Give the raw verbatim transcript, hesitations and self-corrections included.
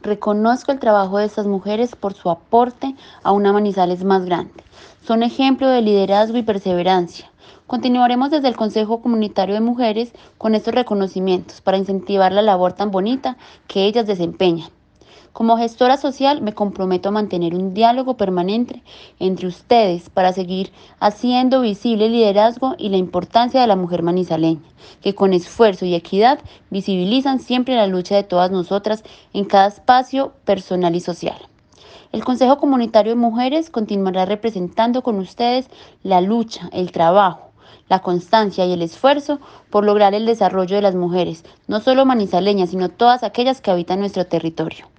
Reconozco el trabajo de estas mujeres por su aporte a una Manizales más grande. Son ejemplo de liderazgo y perseverancia. Continuaremos desde el Consejo Comunitario de Mujeres con estos reconocimientos para incentivar la labor tan bonita que ellas desempeñan. Como gestora social me comprometo a mantener un diálogo permanente entre ustedes para seguir haciendo visible el liderazgo y la importancia de la mujer manizaleña, que con esfuerzo y equidad visibilizan siempre la lucha de todas nosotras en cada espacio personal y social. El Consejo Comunitario de Mujeres continuará representando con ustedes la lucha, el trabajo, la constancia y el esfuerzo por lograr el desarrollo de las mujeres, no solo manizaleñas, sino todas aquellas que habitan nuestro territorio.